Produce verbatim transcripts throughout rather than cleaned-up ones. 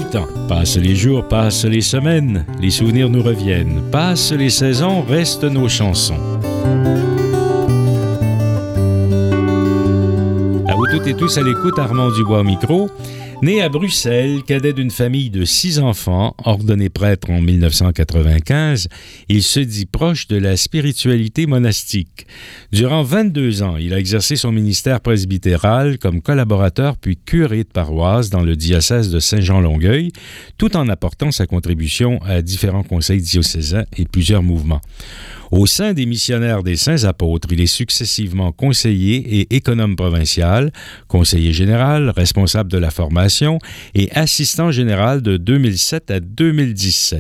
temps. Passent les jours, passent les semaines, les souvenirs nous reviennent. Passent les saisons, restent nos chansons. À vous toutes et tous à l'écoute, Armand Dubois au micro. Né à Bruxelles, cadet d'une famille de six enfants, ordonné prêtre en dix-neuf cent quatre-vingt-quinze, il se dit proche de la spiritualité monastique. Durant vingt-deux ans, il a exercé son ministère presbytéral comme collaborateur puis curé de paroisse dans le diocèse de Saint-Jean-Longueuil, tout en apportant sa contribution à différents conseils diocésains et plusieurs mouvements. Au sein des missionnaires des Saints Apôtres, il est successivement conseiller et économe provincial, conseiller général, responsable de la formation et assistant général de deux mille sept à deux mille dix-sept.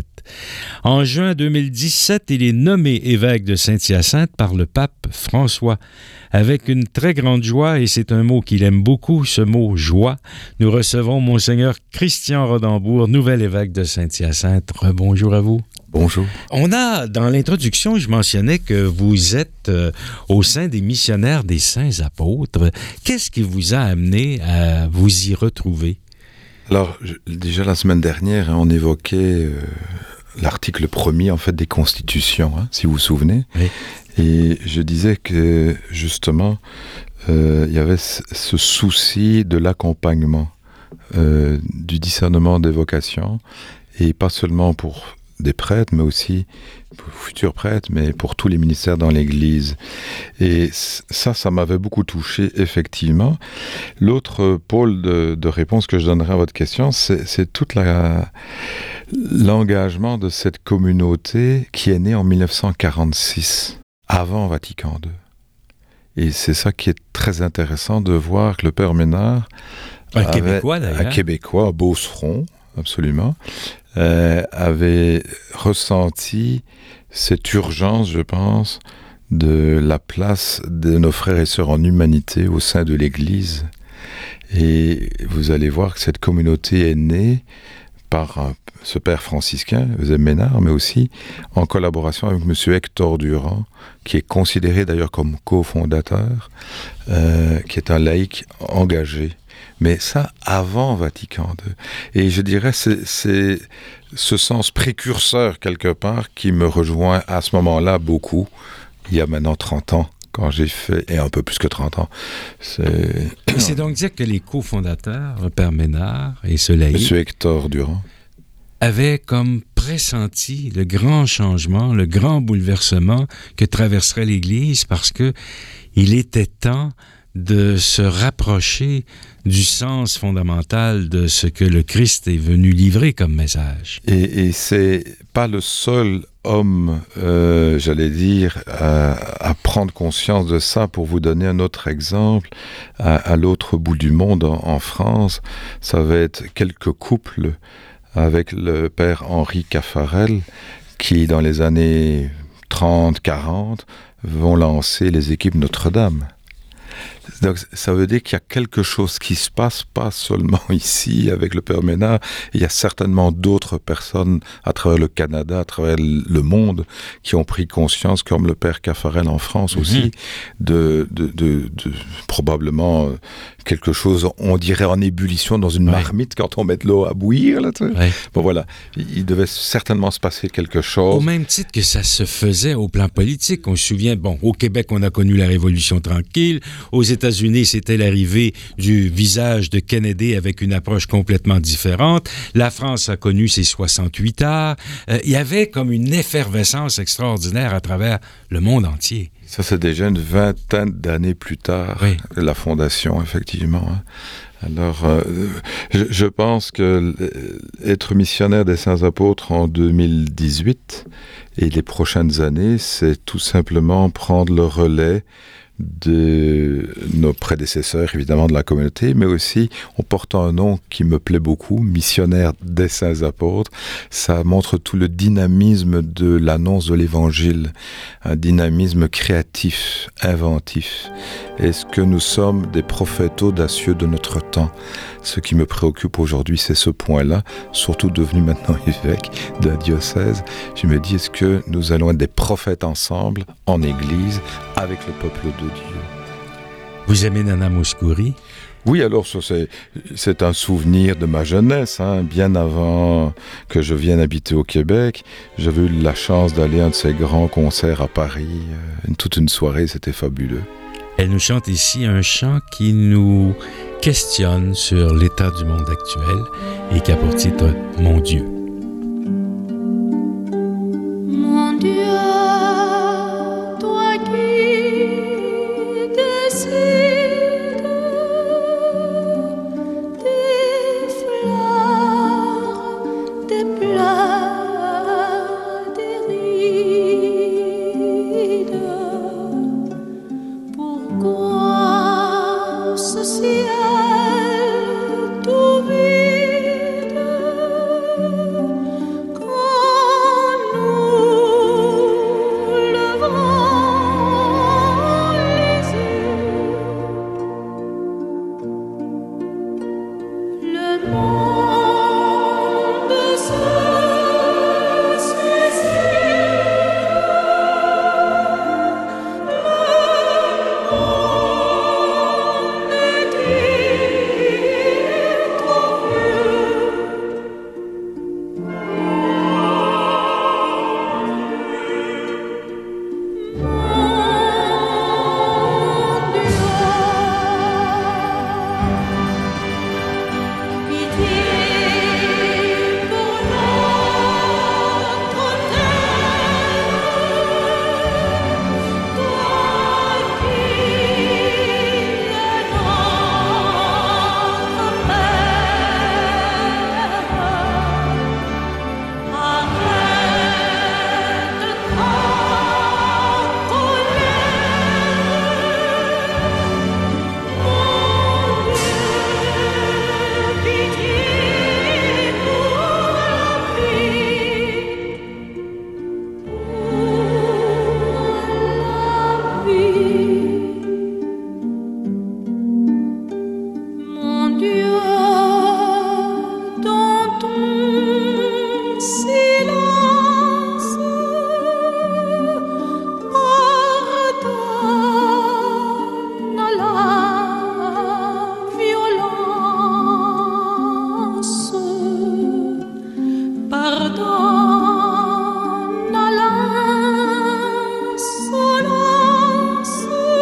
En juin deux mille dix-sept, il est nommé évêque de Saint-Hyacinthe par le pape François. Avec une très grande joie, et c'est un mot qu'il aime beaucoup, ce mot « joie », nous recevons Monseigneur Christian Rodembourg, nouvel évêque de Saint-Hyacinthe. Rebonjour à vous. Bonjour. On a, dans l'introduction, je mentionnais que vous êtes euh, au sein des missionnaires des Saints Apôtres. Qu'est-ce qui vous a amené à vous y retrouver? Alors, je, déjà la semaine dernière, hein, on évoquait euh, l'article premier, en fait, des constitutions, hein, si vous vous souvenez. Oui. Et je disais que, justement, euh, il y avait ce, ce souci de l'accompagnement, euh, du discernement des vocations, et pas seulement pour des prêtres, mais aussi pour futurs prêtres, mais pour tous les ministères dans l'Église. Et ça, ça m'avait beaucoup touché, effectivement. L'autre pôle de, de réponse que je donnerai à votre question, c'est, c'est tout la, l'engagement de cette communauté qui est née en dix-neuf cent quarante-six, avant Vatican deux. Et c'est ça qui est très intéressant de voir que le Père Ménard, un avait, Québécois d'ailleurs, un Québécois, Beauceron, absolument, Euh, avait ressenti cette urgence, je pense, de la place de nos frères et sœurs en humanité au sein de l'Église. Et vous allez voir que cette communauté est née par un, ce père franciscain, Eusèbe Ménard, mais aussi en collaboration avec M. Hector Durand, qui est considéré d'ailleurs comme cofondateur, euh, qui est un laïc engagé. Mais ça, avant Vatican deux. Et je dirais, c'est, c'est ce sens précurseur, quelque part, qui me rejoint à ce moment-là beaucoup, il y a maintenant trente ans, quand j'ai fait, et un peu plus que trente ans. C'est, c'est donc dire que les cofondateurs, le Père Ménard et ce laïc, M. Hector Durand, avaient comme pressenti le grand changement, le grand bouleversement que traverserait l'Église, parce que il était temps de se rapprocher du sens fondamental de ce que le Christ est venu livrer comme message. Et, et c'est pas le seul homme, euh, j'allais dire, à, à prendre conscience de ça. Pour vous donner un autre exemple, à, à l'autre bout du monde, en, en France, ça va être quelques couples avec le père Henri Caffarel, qui dans les années trente quarante vont lancer les équipes Notre-Dame. Donc ça veut dire qu'il y a quelque chose qui se passe, pas seulement ici avec le Père Ménard, il y a certainement d'autres personnes à travers le Canada, à travers le monde, qui ont pris conscience, comme le Père Caffarel en France mm-hmm. aussi, de, de, de, de probablement quelque chose, on dirait en ébullition dans une ouais. marmite quand on met de l'eau à bouillir. Là, tu sais. Ouais. Bon voilà, il devait certainement se passer quelque chose. Au même titre que ça se faisait au plan politique. On se souvient, bon, au Québec, on a connu la Révolution tranquille. Aux États-Unis, c'était l'arrivée du visage de Kennedy avec une approche complètement différente. La France a connu ses soixante-huit arts. Euh, il y avait comme une effervescence extraordinaire à travers le monde entier. Ça, c'est déjà une vingtaine d'années plus tard, oui. la fondation, effectivement. Alors, euh, je, je pense que être missionnaire des Saints Apôtres en deux mille dix-huit et les prochaines années, c'est tout simplement prendre le relais de nos prédécesseurs, évidemment, de la communauté, mais aussi, on porte un nom qui me plaît beaucoup, missionnaire des Saints Apôtres. Ça montre tout le dynamisme de l'annonce de l'Évangile, un dynamisme créatif, inventif. Est-ce que nous sommes des prophètes audacieux de notre temps? Ce qui me préoccupe aujourd'hui, c'est ce point-là, surtout devenu maintenant évêque d'un diocèse. Je me dis, est-ce que nous allons être des prophètes ensemble, en Église, avec le peuple de Dieu? Vous aimez Nana Mouskouri? Oui, alors ça, c'est, c'est un souvenir de ma jeunesse, hein. Bien avant que je vienne habiter au Québec, j'avais eu la chance d'aller à un de ces grands concerts à Paris. Euh, toute une soirée, c'était fabuleux. Elle nous chante ici un chant qui nous questionne sur l'état du monde actuel et qui a pour titre « Mon Dieu ». Mon Dieu, toi qui décides des fleurs, des pleurs, des rides, pourquoi ce ciel tout vide quand nous levons les yeux? Le monde se suicide, le monde est-il trop vieux? Mon Dieu, pitié pour notre terre, toi qui es notre Père, arrête ta colère, mon Dieu, pitié pour la vie, pour la vie. Mon Dieu, dans ton silence, pardonne la violence, pardonne l'insolence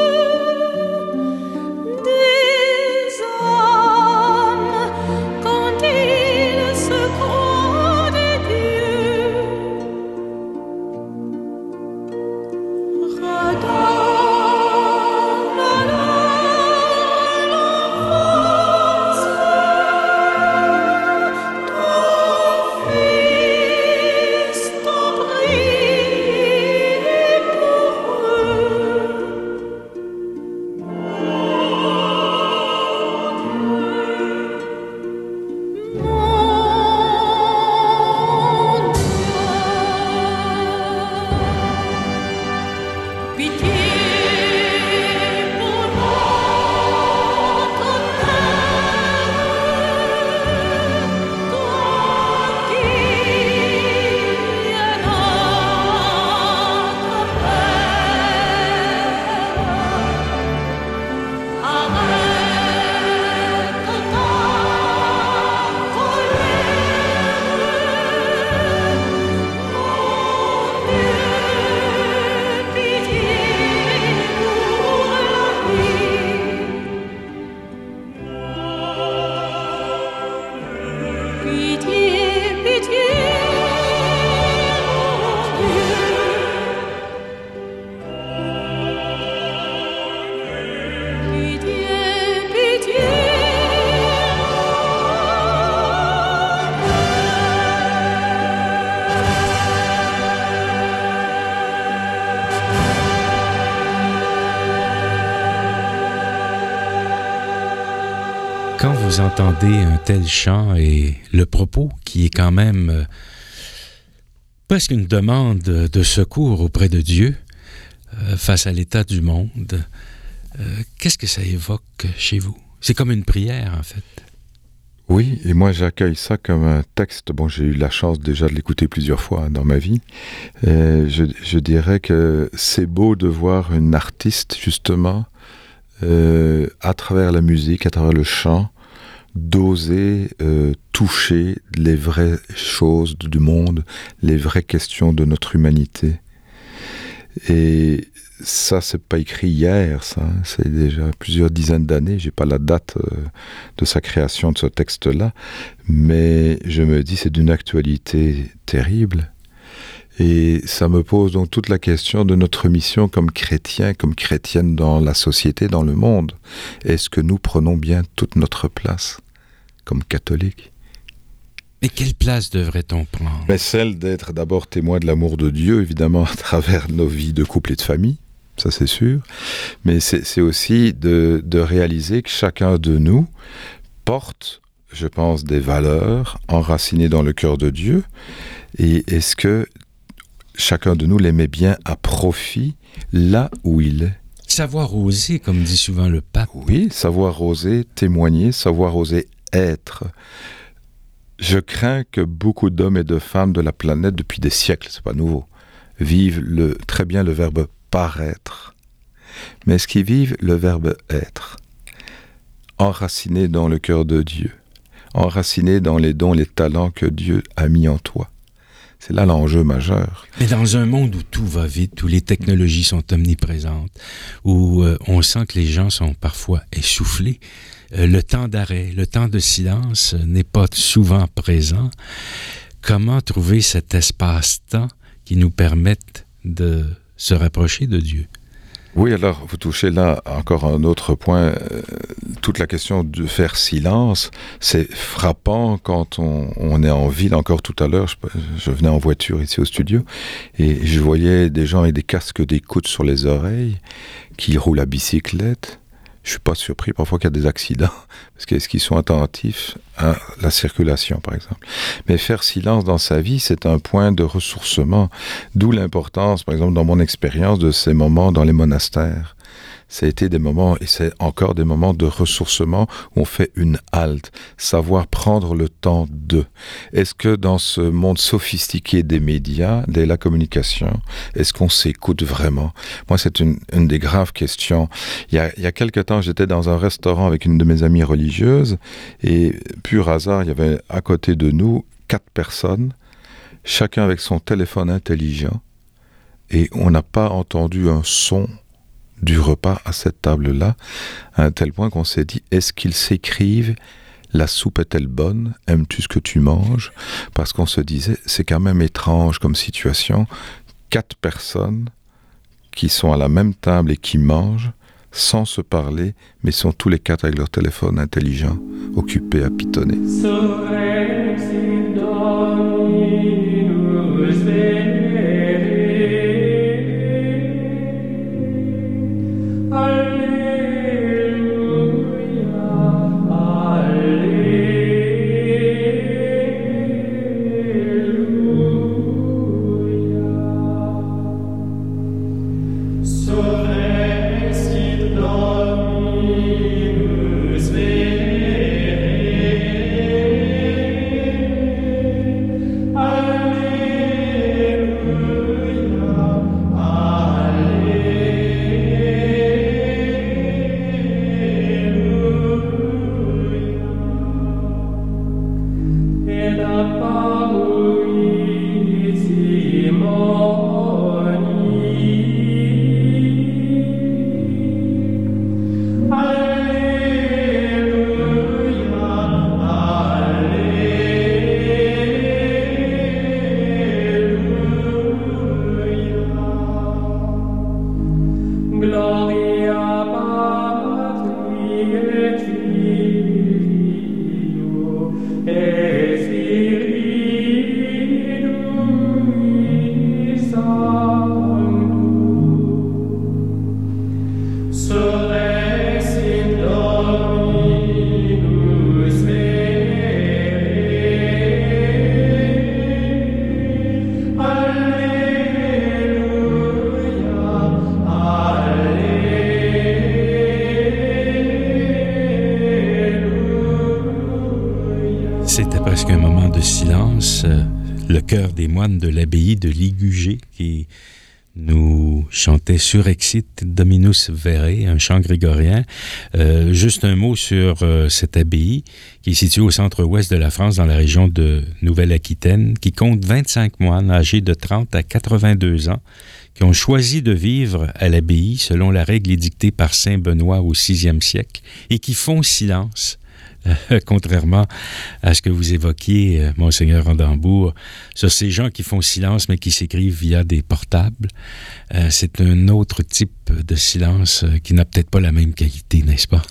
des hommes quand ils se croient des dieux. Redonne-leur l'enfance, ton Fils t'en prie pour eux. Mon Dieu, pitié pour notre terre, toi qui es notre Père, arrête ta pitié, pitié, mon Dieu, pitié, pitié. Quand vous entendez un tel chant et le propos qui est quand même euh, presque une demande de secours auprès de Dieu euh, face à l'état du monde, euh, qu'est-ce que ça évoque chez vous? C'est comme une prière, en fait. Oui, et moi j'accueille ça comme un texte. Bon, j'ai eu la chance déjà de l'écouter plusieurs fois dans ma vie. Et je, je dirais que c'est beau de voir une artiste, justement, euh, à travers la musique, à travers le chant, d'oser euh, toucher les vraies choses du monde, les vraies questions de notre humanité. Et ça, c'est pas écrit hier, ça. Hein. C'est déjà plusieurs dizaines d'années. J'ai pas la date euh, de sa création de ce texte-là, mais je me dis c'est d'une actualité terrible. Et ça me pose donc toute la question de notre mission comme chrétiens, comme chrétiennes dans la société, dans le monde. Est-ce que nous prenons bien toute notre place comme catholiques? Mais quelle place devrait-on prendre? Mais celle d'être d'abord témoin de l'amour de Dieu, évidemment, à travers nos vies de couple et de famille, ça c'est sûr. Mais c'est, c'est aussi de, de réaliser que chacun de nous porte, je pense, des valeurs enracinées dans le cœur de Dieu. Et est-ce que chacun de nous les met bien à profit là où il est? Savoir oser, comme dit souvent le pape. Oui, savoir oser témoigner, savoir oser être. Je crains que beaucoup d'hommes et de femmes de la planète, depuis des siècles, c'est pas nouveau, vivent le, très bien le verbe paraître. Mais est-ce qu'ils vivent le verbe être? Enraciné dans le cœur de Dieu, enraciné dans les dons, les talents que Dieu a mis en toi. C'est là l'enjeu majeur. Mais dans un monde où tout va vite, où les technologies sont omniprésentes, où euh, on sent que les gens sont parfois essoufflés, euh, le temps d'arrêt, le temps de silence n'est pas souvent présent. Comment trouver cet espace-temps qui nous permette de se rapprocher de Dieu? Oui, alors vous touchez là encore un autre point. Euh, toute la question de faire silence, c'est frappant quand on, on est en ville. Encore tout à l'heure, je, je venais en voiture ici au studio et je voyais des gens avec des casques d'écoute sur les oreilles qui roulent à bicyclette. Je suis pas surpris parfois qu'il y a des accidents parce qu'est-ce qu'ils sont attentifs à la circulation, par exemple. Mais faire silence dans sa vie, c'est un point de ressourcement. D'où l'importance, par exemple, dans mon expérience de ces moments dans les monastères. Ça a été des moments, et c'est encore des moments de ressourcement où on fait une halte, savoir prendre le temps de. Est-ce que dans ce monde sophistiqué des médias, de la communication, est-ce qu'on s'écoute vraiment? Moi, c'est une, une des graves questions. Il y a, il y a quelque temps, j'étais dans un restaurant avec une de mes amies religieuses, et pur hasard, il y avait à côté de nous quatre personnes, chacun avec son téléphone intelligent, et on n'a pas entendu un son du repas à cette table-là, à un tel point qu'on s'est dit, est-ce qu'ils s'écrivent « La soupe est-elle bonne? Aimes-tu ce que tu manges ?» Parce qu'on se disait, c'est quand même étrange comme situation, quatre personnes qui sont à la même table et qui mangent, sans se parler, mais sont tous les quatre avec leur téléphone intelligent, occupés à pitonner. C'était presque un moment de silence. Le chœur des moines de l'abbaye de Ligugé qui nous chantait Surexit Dominus Vere, un chant grégorien. Euh, juste un mot sur euh, cette abbaye qui est située au centre-ouest de la France, dans la région de Nouvelle-Aquitaine, qui compte vingt-cinq moines âgés de trente à quatre-vingt-deux ans qui ont choisi de vivre à l'abbaye selon la règle édictée par saint Benoît au sixième siècle et qui font silence. Euh, contrairement à ce que vous évoquiez, euh, Monseigneur Randambourg, sur ces gens qui font silence mais qui s'écrivent via des portables, euh, c'est un autre type de silence euh, qui n'a peut-être pas la même qualité, n'est-ce pas?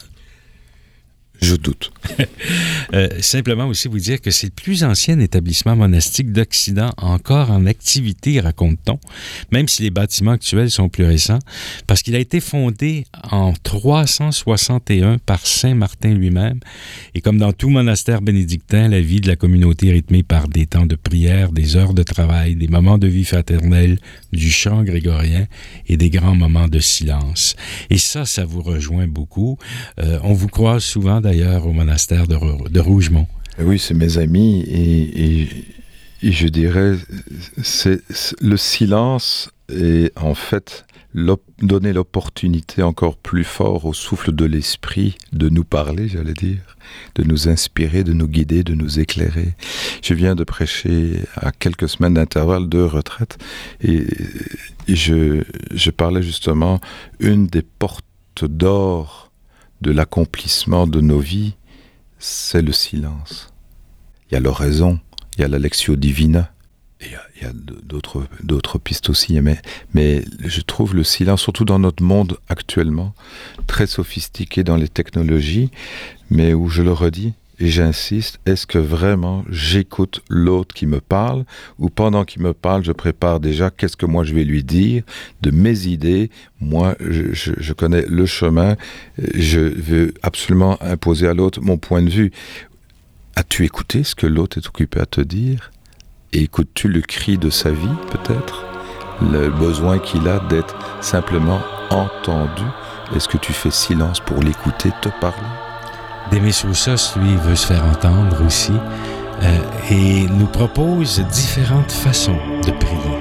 Je doute. euh, simplement aussi vous dire que c'est le plus ancien établissement monastique d'Occident encore en activité, raconte-t-on, même si les bâtiments actuels sont plus récents, parce qu'il a été fondé en trois cent soixante et un par saint Martin lui-même. Et comme dans tout monastère bénédictin, la vie de la communauté est rythmée par des temps de prière, des heures de travail, des moments de vie fraternelle, du chant grégorien et des grands moments de silence. Et ça, ça vous rejoint beaucoup. Euh, on vous croise souvent d'ailleurs au monastère de, de Rougemont. Oui, c'est mes amis et, et, et je dirais c'est, c'est le silence est en fait l'op, donner l'opportunité encore plus fort au souffle de l'esprit de nous parler, j'allais dire, de nous inspirer, de nous guider, de nous éclairer. Je viens de prêcher à quelques semaines d'intervalle de retraite et, et je, je parlais justement une des portes d'or de l'accomplissement de nos vies, c'est le silence. Il y a l'oraison, il y a la lectio divina, et il y a, il y a d'autres, d'autres pistes aussi, mais, mais je trouve le silence, surtout dans notre monde actuellement, très sophistiqué dans les technologies, mais où je le redis, et j'insiste, est-ce que vraiment j'écoute l'autre qui me parle, ou pendant qu'il me parle, je prépare déjà qu'est-ce que moi je vais lui dire, de mes idées, moi je, je, je connais le chemin, je veux absolument imposer à l'autre mon point de vue. As-tu écouté ce que l'autre est occupé à te dire? Et écoutes-tu le cri de sa vie, peut-être? Le besoin qu'il a d'être simplement entendu? Est-ce que tu fais silence pour l'écouter te parler? Démé Soussos, lui, veut se faire entendre aussi euh, et nous propose différentes façons de prier.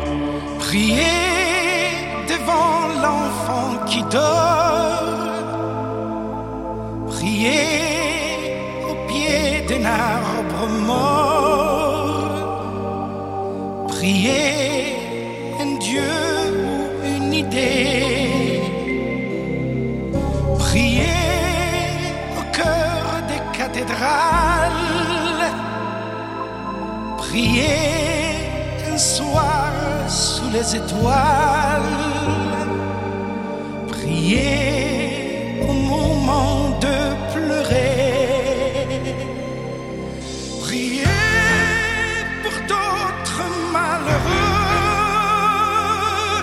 Priez devant l'enfant qui dort. Priez au pied d'un arbre mort. Priez un Dieu ou une idée. Priez cathédrale, priez un soir sous les étoiles, priez au moment de pleurer, priez pour d'autres malheureux,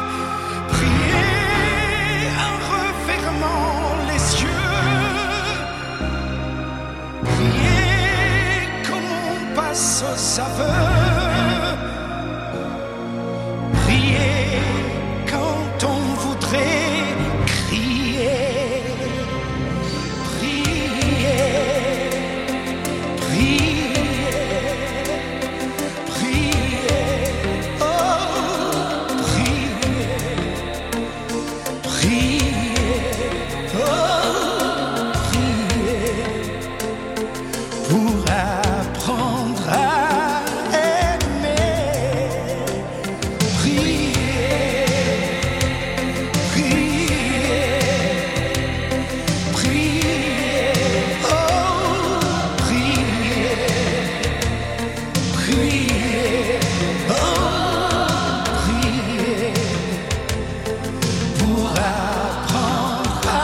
priez en refermant les yeux. Priez comme on passe aux aveux. Priez quand on voudrait crier. Priez, priez, priez, oh, priez, priez, oh. Pour apprendre à aimer, priez, priez, priez, oh, priez, priez, oh, priez, pour apprendre à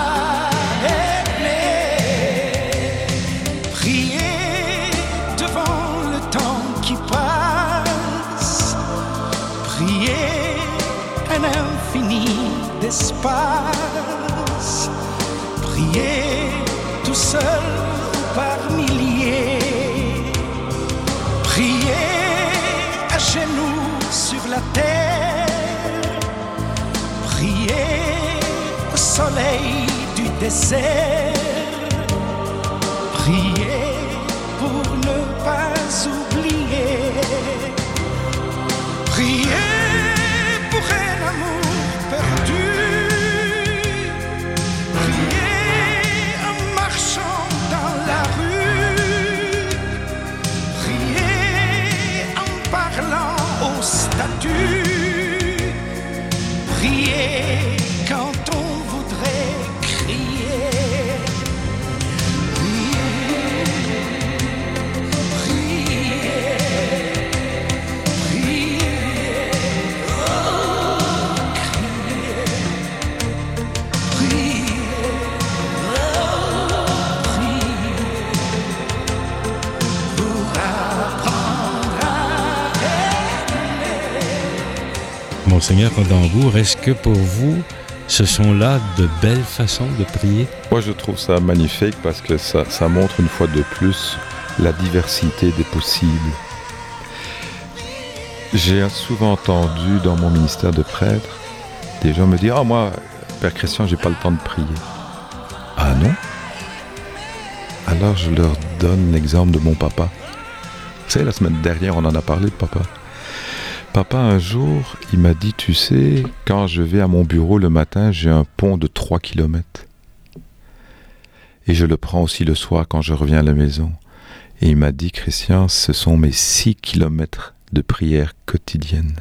aimer, priez devant le temps qui passe, priez un infini d'espace, priez tout seul ou par milliers, priez à genoux sur la terre, priez au soleil du désert, priez pour ne pas oublier. Priez pour un amour prier quand on voudrait crier. Monseigneur Condambour, est-ce que pour vous, ce sont là de belles façons de prier? Moi, je trouve ça magnifique parce que ça, ça montre une fois de plus la diversité des possibles. J'ai souvent entendu dans mon ministère de prêtre des gens me dire « Ah, moi, Père Christian, j'ai pas le temps de prier. » Ah non? Alors je leur donne l'exemple de mon papa. Vous savez, la semaine dernière, on en a parlé de papa. Papa, un jour, il m'a dit, tu sais, quand je vais à mon bureau le matin, j'ai un pont de trois kilomètres. Et je le prends aussi le soir quand je reviens à la maison. Et il m'a dit, Christian, ce sont mes six kilomètres de prière quotidienne.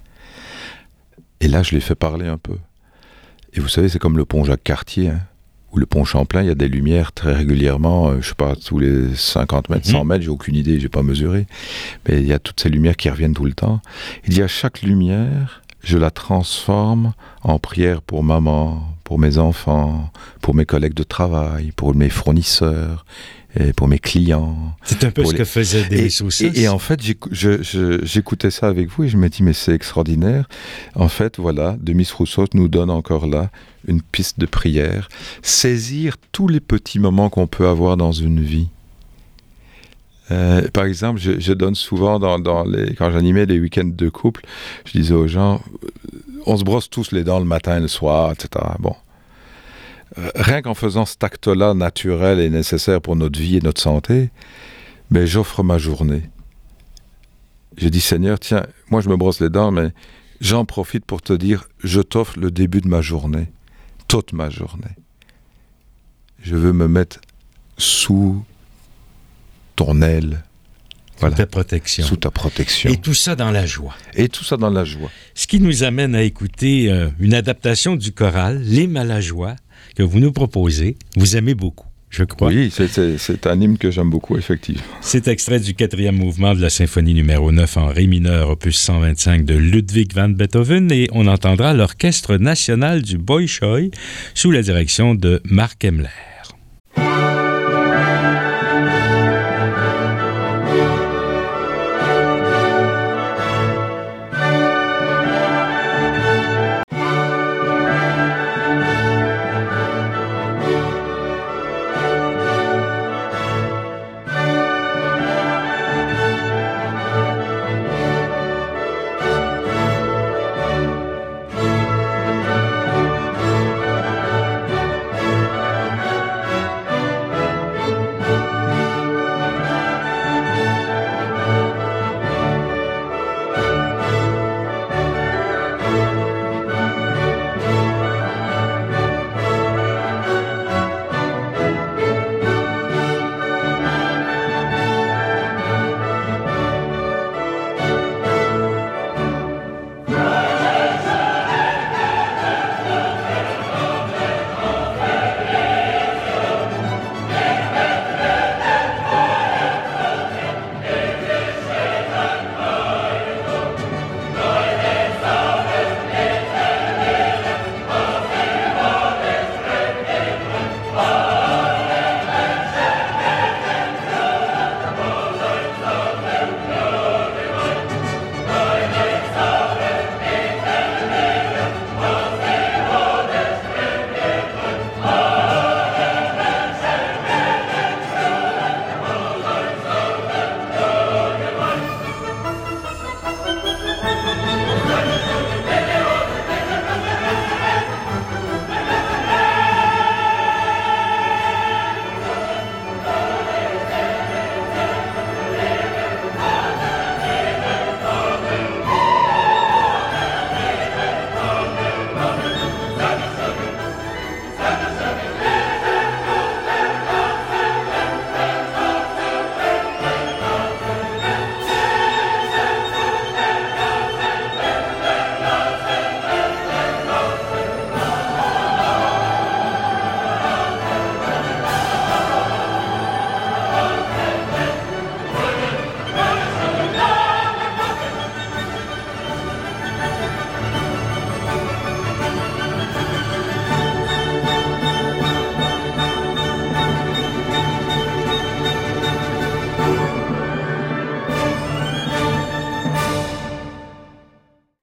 Et là, je l'ai fait parler un peu. Et vous savez, c'est comme le pont Jacques-Cartier, hein, ou le pont Champlain, il y a des lumières très régulièrement, euh, je sais pas, tous les cinquante mètres, cent mètres, j'ai aucune idée, j'ai pas mesuré, mais il y a toutes ces lumières qui reviennent tout le temps. Il dit à chaque lumière, je la transforme en prière pour maman, pour mes enfants, pour mes collègues de travail, pour mes fournisseurs, et pour mes clients. C'est un peu ce les... que faisait Demis Roussos. Et, et en fait, j'éc- je, je, j'écoutais ça avec vous et je me dis, mais c'est extraordinaire. En fait, voilà, Demis Roussos nous donne encore là une piste de prière. Saisir tous les petits moments qu'on peut avoir dans une vie. Euh, par exemple, je, je donne souvent, dans, dans les, quand j'animais les week-ends de couple, je disais aux gens, on se brosse tous les dents le matin et le soir, et cetera. Bon. Euh, rien qu'en faisant cet acte-là naturel et nécessaire pour notre vie et notre santé, ben, j'offre ma journée. Je dis, Seigneur, tiens, moi je me brosse les dents, mais j'en profite pour te dire, je t'offre le début de ma journée, toute ma journée. Je veux me mettre sous ton aile. Voilà. Sous ta protection. Sous ta protection. Et tout ça dans la joie. Et tout ça dans la joie. Ce qui nous amène à écouter euh, une adaptation du choral, L'hymne à la joie, que vous nous proposez. Vous aimez beaucoup, je crois. Oui, c'est, c'est, c'est un hymne que j'aime beaucoup, effectivement. C'est extrait du quatrième mouvement de la symphonie numéro neuf en ré mineur, opus cent vingt-cinq de Ludwig van Beethoven, et on entendra l'Orchestre national du Bolchoï sous la direction de Marc Hemmler.